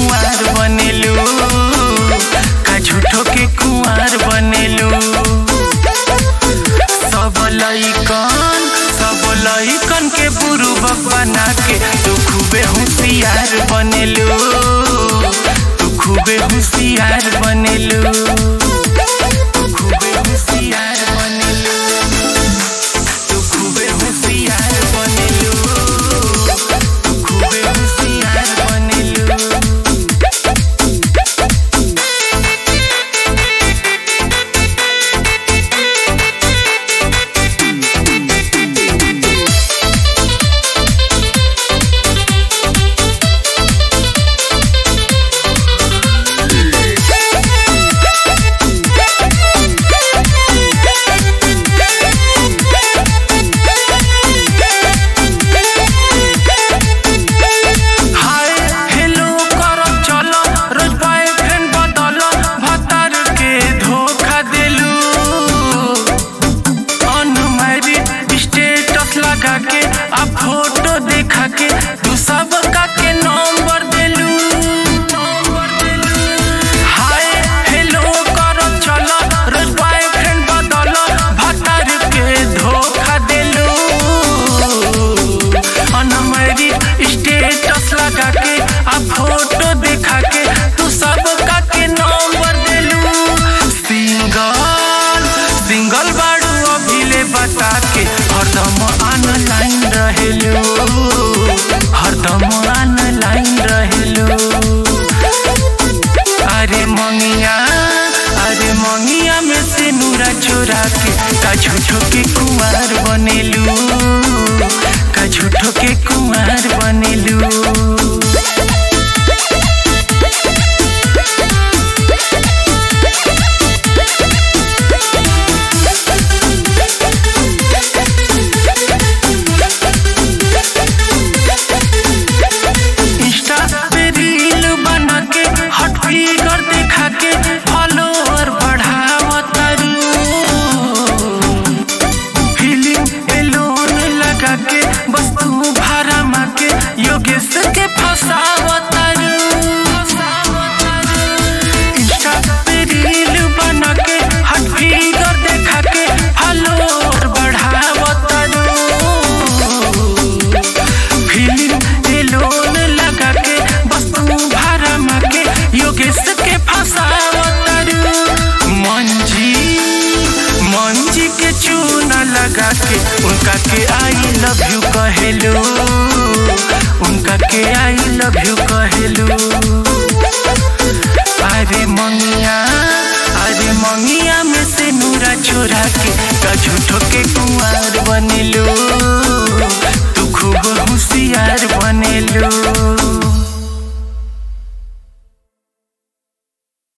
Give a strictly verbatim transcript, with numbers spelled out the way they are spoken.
कुंवार बनेलू, का झूठो के कुंवार बनेलू। सब लइकन सब लइकन के बुरुबक बना के तू खूबे होशियार बनेलू, तू खूबे होशियार बनेलू, खूबे होशियार बनेलू, तू खूबे होशियार बनेलू, तू खूबे होशियार बनेलू। लगा के आ फोटो देखा के तू सब का के नंबर देलू, हाय हेलो करो चलो रोज बॉयफ्रेंड बदलो भतार के धोखा देलू। अनमैरिड स्टेटस लगा के आ फोटो देखा के तू सब का के नंबर देलू। सिंगल सिंगल बाड़ू अभिले बता के हरदम ऑनलाइन रहेलू, हरदम ऑनलाइन रहेलू। अरे मंगिया अरे मंगिया में से नूरा चोरा के का झूठो के कुंवार बनेलू, का झूठो के कुंवार बनेलू। फिगर देखा के फॉलोअर बढ़ावतारू, फीलिंग एलोन लगा के बस तू भाड़ा माके योगेश के फसावतारू। इंस्टा पे रील बना के हट फिगर देखा के फॉलोअर बढ़ावतारू, फीलिंग एलोन लगा के बस तू भाड़ा माके योगेश के फसावतारू। मंजी मंजी के चूना लगा के उनका के आई लव यू कहेलू, उनका के आई लव यू कहेलू। अरे मंगिया अरे मंगिया में से नूरा चोरा के का झूठो के कुंवार बनेलू, तू खूब होशियार बनेलू।